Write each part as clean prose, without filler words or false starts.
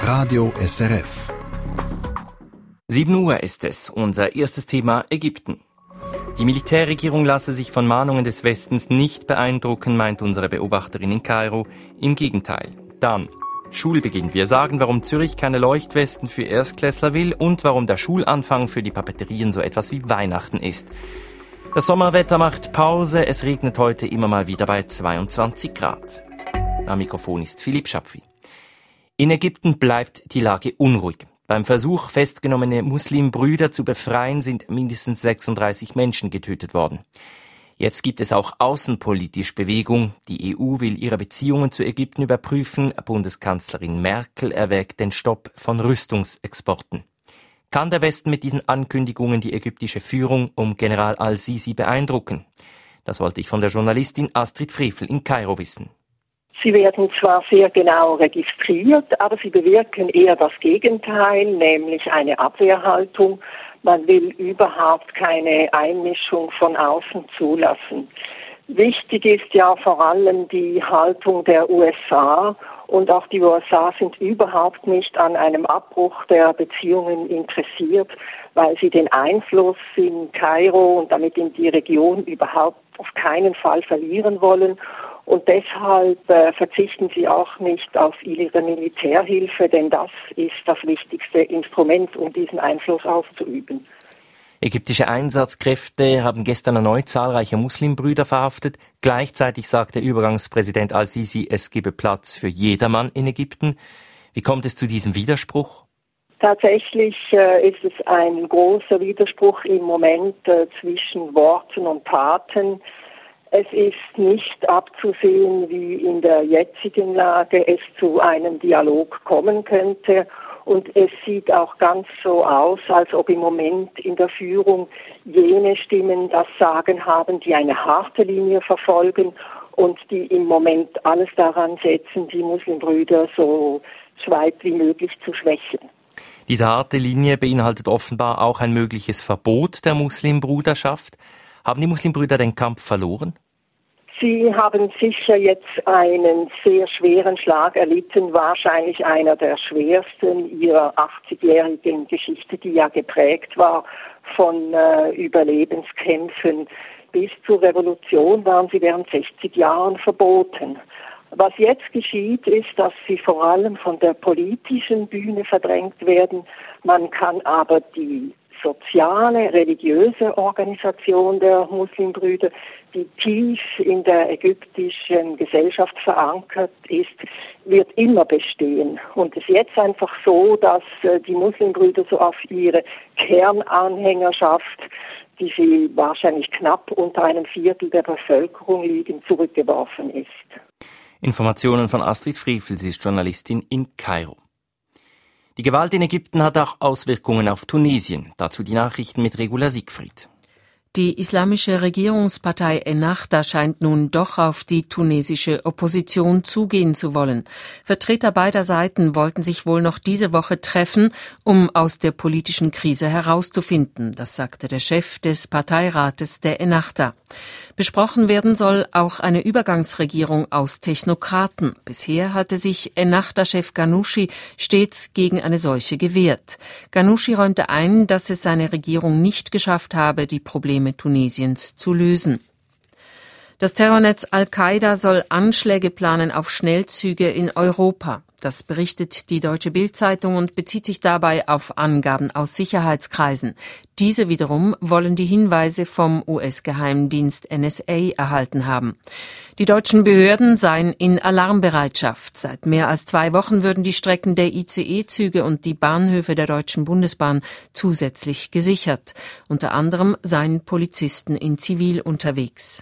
Radio SRF. 7 Uhr ist es, unser erstes Thema Ägypten. Die Militärregierung lasse sich von Mahnungen des Westens nicht beeindrucken, meint unsere Beobachterin in Kairo. Im Gegenteil. Dann Schulbeginn. Wir sagen, warum Zürich keine Leuchtwesten für Erstklässler will und warum der Schulanfang für die Papeterien so etwas wie Weihnachten ist. Das Sommerwetter macht Pause. Es regnet heute immer mal wieder bei 22 Grad. Am Mikrofon ist Philipp Schapfi. In Ägypten bleibt die Lage unruhig. Beim Versuch, festgenommene Muslimbrüder zu befreien, sind mindestens 36 Menschen getötet worden. Jetzt gibt es auch außenpolitisch Bewegung. Die EU will ihre Beziehungen zu Ägypten überprüfen. Bundeskanzlerin Merkel erwägt den Stopp von Rüstungsexporten. Kann der Westen mit diesen Ankündigungen die ägyptische Führung um General al-Sisi beeindrucken? Das wollte ich von der Journalistin Astrid Frevel in Kairo wissen. Sie werden zwar sehr genau registriert, aber sie bewirken eher das Gegenteil, nämlich eine Abwehrhaltung. Man will überhaupt keine Einmischung von außen zulassen. Wichtig ist ja vor allem die Haltung der USA, und auch die USA sind überhaupt nicht an einem Abbruch der Beziehungen interessiert, weil sie den Einfluss in Kairo und damit in die Region überhaupt auf keinen Fall verlieren wollen. Und deshalb verzichten sie auch nicht auf ihre Militärhilfe, denn das ist das wichtigste Instrument, um diesen Einfluss auszuüben. Ägyptische Einsatzkräfte haben gestern erneut zahlreiche Muslimbrüder verhaftet. Gleichzeitig sagte Übergangspräsident al-Sisi, es gebe Platz für jedermann in Ägypten. Wie kommt es zu diesem Widerspruch? Tatsächlich ist es ein großer Widerspruch im Moment zwischen Worten und Taten. Es ist nicht abzusehen, wie in der jetzigen Lage es zu einem Dialog kommen könnte. Und es sieht auch ganz so aus, als ob im Moment in der Führung jene Stimmen das Sagen haben, die eine harte Linie verfolgen und die im Moment alles daran setzen, die Muslimbrüder so weit wie möglich zu schwächen. Diese harte Linie beinhaltet offenbar auch ein mögliches Verbot der Muslimbruderschaft. Haben die Muslimbrüder den Kampf verloren? Sie haben sicher jetzt einen sehr schweren Schlag erlitten, wahrscheinlich einer der schwersten ihrer 80-jährigen Geschichte, die ja geprägt war von Überlebenskämpfen. Bis zur Revolution waren sie während 60 Jahren verboten. Was jetzt geschieht, ist, dass sie vor allem von der politischen Bühne verdrängt werden. Man kann aber die soziale, religiöse Organisation der Muslimbrüder, die tief in der ägyptischen Gesellschaft verankert ist, wird immer bestehen. Und es ist jetzt einfach so, dass die Muslimbrüder so auf ihre Kernanhängerschaft, die sie wahrscheinlich knapp unter einem Viertel der Bevölkerung liegen, zurückgeworfen ist. Informationen von Astrid Frevel, sie ist Journalistin in Kairo. Die Gewalt in Ägypten hat auch Auswirkungen auf Tunesien. Dazu die Nachrichten mit Regula Siegfried. Die islamische Regierungspartei Ennahda scheint nun doch auf die tunesische Opposition zugehen zu wollen. Vertreter beider Seiten wollten sich wohl noch diese Woche treffen, um aus der politischen Krise herauszufinden. Das sagte der Chef des Parteirates der Ennahda. Besprochen werden soll auch eine Übergangsregierung aus Technokraten. Bisher hatte sich Ennahda-Chef Ghannouchi stets gegen eine solche gewehrt. Ghannouchi räumte ein, dass es seine Regierung nicht geschafft habe, die Probleme Tunesiens zu lösen. Das Terrornetz Al-Qaida soll Anschläge planen auf Schnellzüge in Europa. Das berichtet die Deutsche Bild-Zeitung und bezieht sich dabei auf Angaben aus Sicherheitskreisen. Diese wiederum wollen die Hinweise vom US-Geheimdienst NSA erhalten haben. Die deutschen Behörden seien in Alarmbereitschaft. Seit mehr als 2 Wochen würden die Strecken der ICE-Züge und die Bahnhöfe der Deutschen Bundesbahn zusätzlich gesichert. Unter anderem seien Polizisten in Zivil unterwegs.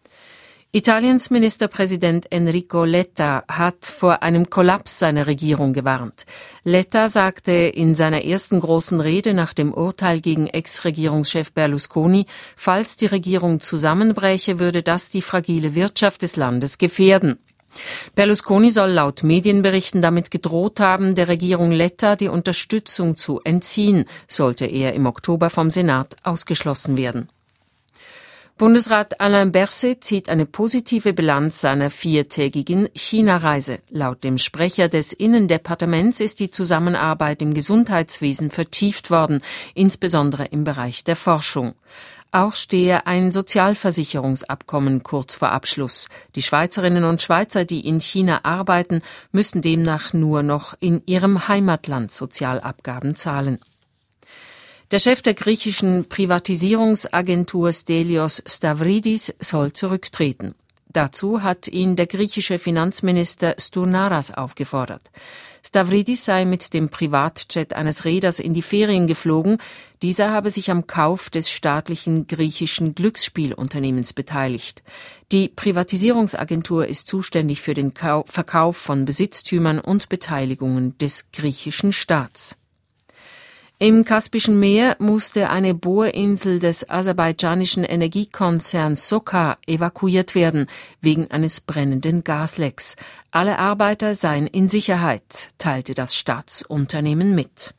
Italiens Ministerpräsident Enrico Letta hat vor einem Kollaps seiner Regierung gewarnt. Letta sagte in seiner ersten großen Rede nach dem Urteil gegen Ex-Regierungschef Berlusconi, falls die Regierung zusammenbräche, würde das die fragile Wirtschaft des Landes gefährden. Berlusconi soll laut Medienberichten damit gedroht haben, der Regierung Letta die Unterstützung zu entziehen, sollte er im Oktober vom Senat ausgeschlossen werden. Bundesrat Alain Berset zieht eine positive Bilanz seiner 4-tägigen China-Reise. Laut dem Sprecher des Innendepartements ist die Zusammenarbeit im Gesundheitswesen vertieft worden, insbesondere im Bereich der Forschung. Auch stehe ein Sozialversicherungsabkommen kurz vor Abschluss. Die Schweizerinnen und Schweizer, die in China arbeiten, müssen demnach nur noch in ihrem Heimatland Sozialabgaben zahlen. Der Chef der griechischen Privatisierungsagentur Stelios Stavridis soll zurücktreten. Dazu hat ihn der griechische Finanzminister Stournaras aufgefordert. Stavridis sei mit dem Privatjet eines Reeders in die Ferien geflogen. Dieser habe sich am Kauf des staatlichen griechischen Glücksspielunternehmens beteiligt. Die Privatisierungsagentur ist zuständig für den Verkauf von Besitztümern und Beteiligungen des griechischen Staats. Im Kaspischen Meer musste eine Bohrinsel des aserbaidschanischen Energiekonzerns SOCAR evakuiert werden, wegen eines brennenden Gaslecks. Alle Arbeiter seien in Sicherheit, teilte das Staatsunternehmen mit.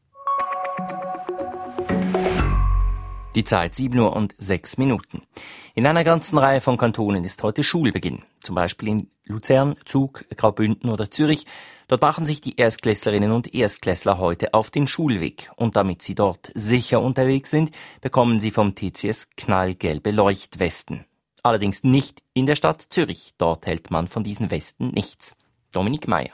Die Zeit 7:06 Uhr. In einer ganzen Reihe von Kantonen ist heute Schulbeginn. Zum Beispiel in Luzern, Zug, Graubünden oder Zürich. Dort machen sich die Erstklässlerinnen und Erstklässler heute auf den Schulweg. Und damit sie dort sicher unterwegs sind, bekommen sie vom TCS knallgelbe Leuchtwesten. Allerdings nicht in der Stadt Zürich. Dort hält man von diesen Westen nichts. Dominik Meyer.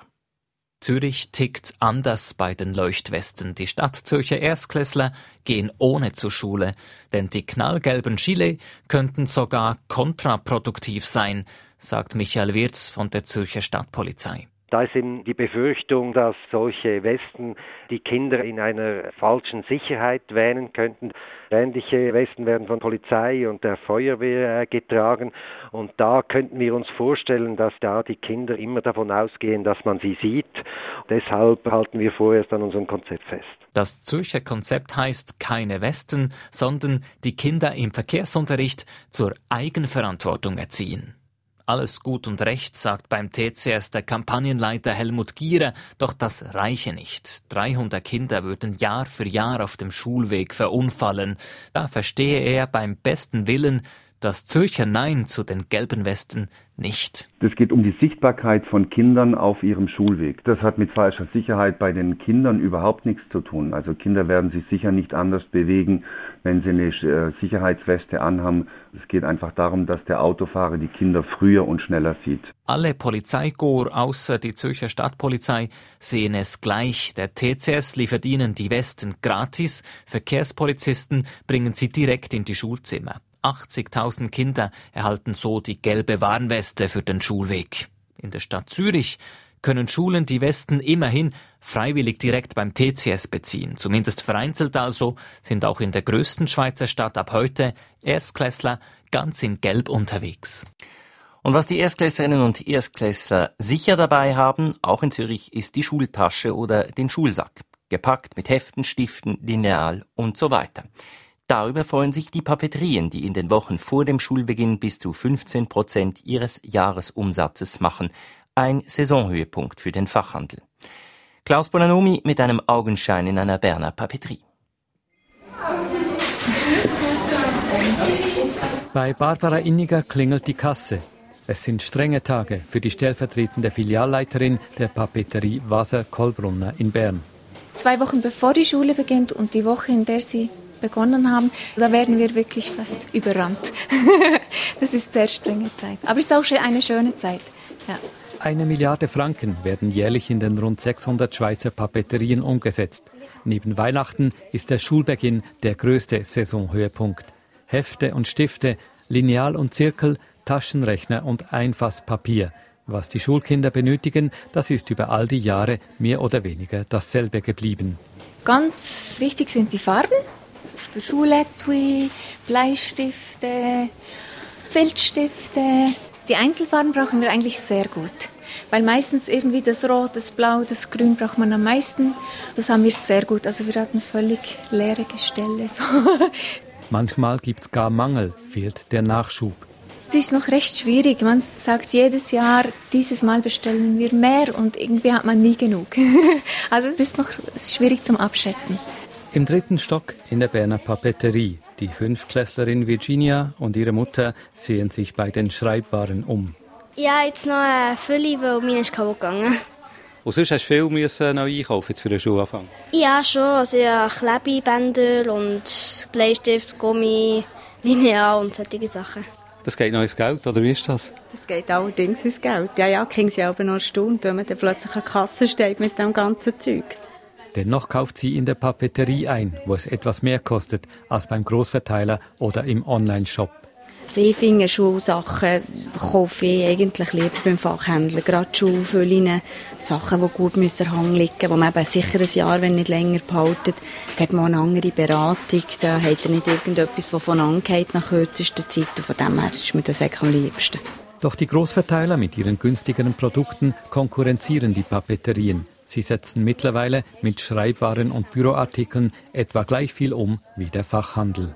Zürich tickt anders bei den Leuchtwesten. Die Stadtzürcher Erstklässler gehen ohne zur Schule, denn die knallgelben Gilet könnten sogar kontraproduktiv sein, sagt Michael Wirz von der Zürcher Stadtpolizei. Da ist eben die Befürchtung, dass solche Westen die Kinder in einer falschen Sicherheit wähnen könnten. Ähnliche Westen werden von Polizei und der Feuerwehr getragen. Und da könnten wir uns vorstellen, dass da die Kinder immer davon ausgehen, dass man sie sieht. Deshalb halten wir vorerst an unserem Konzept fest. Das Zürcher Konzept heißt keine Westen, sondern die Kinder im Verkehrsunterricht zur Eigenverantwortung erziehen. Alles gut und recht, sagt beim TCS der Kampagnenleiter Helmut Gierer, doch das reiche nicht. 300 Kinder würden Jahr für Jahr auf dem Schulweg verunfallen. Da verstehe er beim besten Willen das Zürcher Nein zu den gelben Westen nicht. Es geht um die Sichtbarkeit von Kindern auf ihrem Schulweg. Das hat mit falscher Sicherheit bei den Kindern überhaupt nichts zu tun. Also Kinder werden sich sicher nicht anders bewegen, wenn sie eine Sicherheitsweste anhaben. Es geht einfach darum, dass der Autofahrer die Kinder früher und schneller sieht. Alle Polizeikorps außer die Zürcher Stadtpolizei sehen es gleich. Der TCS liefert ihnen die Westen gratis. Verkehrspolizisten bringen sie direkt in die Schulzimmer. 80.000 Kinder erhalten so die gelbe Warnweste für den Schulweg. In der Stadt Zürich können Schulen die Westen immerhin freiwillig direkt beim TCS beziehen. Zumindest vereinzelt also sind auch in der größten Schweizer Stadt ab heute Erstklässler ganz in Gelb unterwegs. Und was die Erstklässlerinnen und Erstklässler sicher dabei haben, auch in Zürich, ist die Schultasche oder den Schulsack. Gepackt mit Heften, Stiften, Lineal und so weiter. Darüber freuen sich die Papeterien, die in den Wochen vor dem Schulbeginn bis zu 15% ihres Jahresumsatzes machen. Ein Saisonhöhepunkt für den Fachhandel. Klaus Bonanomi mit einem Augenschein in einer Berner Papeterie. Bei Barbara Inniger klingelt die Kasse. Es sind strenge Tage für die stellvertretende Filialleiterin der Papeterie Waser-Kollbrunner in Bern. 2 Wochen bevor die Schule beginnt und die Woche, in der sie begonnen haben, da werden wir wirklich fast überrannt. Das ist sehr strenge Zeit. Aber es ist auch eine schöne Zeit. Ja. 1 Milliarde Franken werden jährlich in den rund 600 Schweizer Papeterien umgesetzt. Neben Weihnachten ist der Schulbeginn der größte Saisonhöhepunkt. Hefte und Stifte, Lineal und Zirkel, Taschenrechner und Einfasspapier. Was die Schulkinder benötigen, das ist über all die Jahre mehr oder weniger dasselbe geblieben. Ganz wichtig sind die Farben. Für Schuletui, Bleistifte, Filzstifte. Die Einzelfarben brauchen wir eigentlich sehr gut. Weil meistens irgendwie das Rot, das Blau, das Grün braucht man am meisten. Das haben wir sehr gut. Also wir hatten völlig leere Gestelle. So. Manchmal gibt's gar Mangel, fehlt der Nachschub. Es ist noch recht schwierig. Man sagt jedes Jahr, dieses Mal bestellen wir mehr und irgendwie hat man nie genug. Also es ist noch schwierig zum Abschätzen. Im 3. Stock in der Berner Papeterie. Die 5-Klässlerin Virginia und ihre Mutter sehen sich bei den Schreibwaren um. Ja, jetzt noch eine Fülle, weil meine ist kaputt gegangen. Und sonst hast du viel noch einkaufen jetzt für den Schulanfang? Ja, schon. Also ja, Klebebänder und Bleistift, Gummi, Lineal und solche Sachen. Das geht noch ins Geld, oder wie ist das? Das geht allerdings ins Geld. Ja, die Kinder sind aber noch erstaunt, wenn man dann plötzlich an der Kasse steht mit dem ganzen Zeug. Dennoch kauft sie in der Papeterie ein, wo es etwas mehr kostet als beim Großverteiler oder im Online-Shop. Ich finde Schulsachen kaufe ich eigentlich lieber beim Fachhändler. Gerade Schulfüllen, Sachen, die gut Hang liegen müssen, die man eben sicher ein Jahr, wenn nicht länger behalten. Da hat man eine andere Beratung, da hat er nicht irgendetwas, das von angeht nach kürzester Zeit. Und von dem her ist mir das eigentlich am liebsten. Doch die Großverteiler mit ihren günstigeren Produkten konkurrenzieren die Papeterien. Sie setzen mittlerweile mit Schreibwaren und Büroartikeln etwa gleich viel um wie der Fachhandel.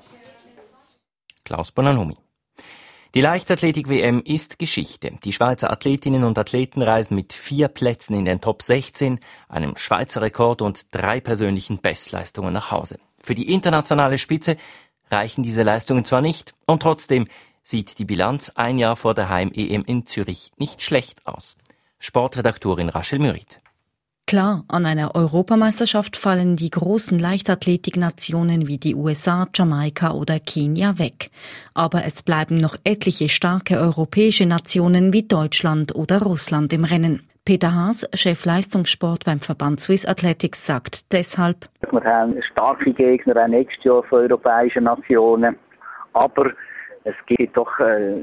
Klaus Bonanomi. Die Leichtathletik-WM ist Geschichte. Die Schweizer Athletinnen und Athleten reisen mit 4 Plätzen in den Top 16, einem Schweizer Rekord und 3 persönlichen Bestleistungen nach Hause. Für die internationale Spitze reichen diese Leistungen zwar nicht, und trotzdem sieht die Bilanz ein Jahr vor der Heim-EM in Zürich nicht schlecht aus. Sportredaktorin Rachel Mürit. Klar, an einer Europameisterschaft fallen die großen Leichtathletiknationen wie die USA, Jamaika oder Kenia weg. Aber es bleiben noch etliche starke europäische Nationen wie Deutschland oder Russland im Rennen. Peter Haas, Chef Leistungssport beim Verband Swiss Athletics, sagt deshalb: Wir haben starke Gegner auch nächstes Jahr für europäische Nationen. Aber es gibt doch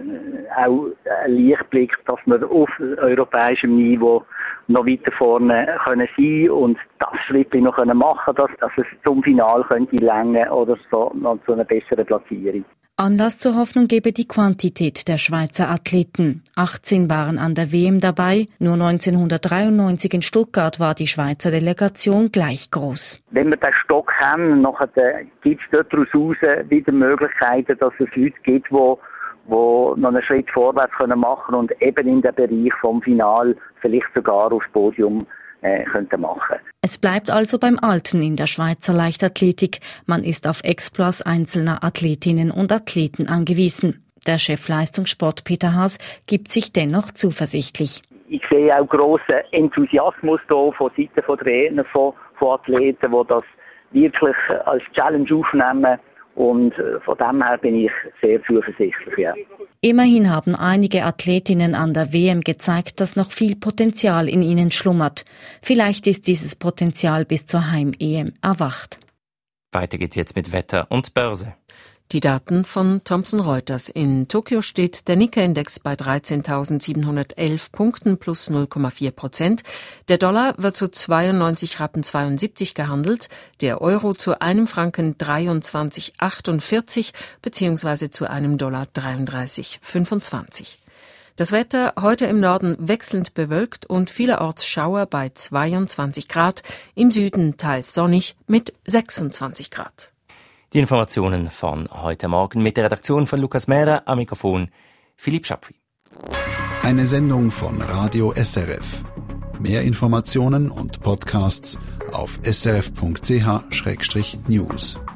auch einen Lichtblick, dass wir auf europäischem Niveau noch weiter vorne können sein und das Schritt noch machen können, dass es zum Finale könnte länger oder so noch zu einer besseren Platzierung. Anlass zur Hoffnung gebe die Quantität der Schweizer Athleten. 18 waren an der WM dabei. Nur 1993 in Stuttgart war die Schweizer Delegation gleich groß. Wenn wir den Stock haben, gibt es daraus wieder Möglichkeiten, dass es Leute gibt, die noch einen Schritt vorwärts machen können und eben in den Bereich vom Final vielleicht sogar aufs Podium könnte machen. Es bleibt also beim Alten in der Schweizer Leichtathletik. Man ist auf Exploits einzelner Athletinnen und Athleten angewiesen. Der Chef Leistungssport Peter Haas gibt sich dennoch zuversichtlich. Ich sehe auch grossen Enthusiasmus hier von Seiten der Trainer, von Athleten, die das wirklich als Challenge aufnehmen. Und von dem her bin ich sehr zuversichtlich. Ja. Immerhin haben einige Athletinnen an der WM gezeigt, dass noch viel Potenzial in ihnen schlummert. Vielleicht ist dieses Potenzial bis zur Heim-EM erwacht. Weiter geht's jetzt mit Wetter und Börse. Die Daten von Thomson Reuters. In Tokio steht der Nikkei-Index bei 13.711 Punkten plus 0,4%. Der Dollar wird zu 92,72 Rappen gehandelt, der Euro zu einem Franken 23,48 bzw. zu einem Dollar 33,25. Das Wetter heute im Norden wechselnd bewölkt und vielerorts Schauer bei 22 Grad, im Süden teils sonnig mit 26 Grad. Die Informationen von heute Morgen mit der Redaktion von Lukas Mehrer, am Mikrofon Philipp Schapri. Eine Sendung von Radio SRF. Mehr Informationen und Podcasts auf srf.ch/news.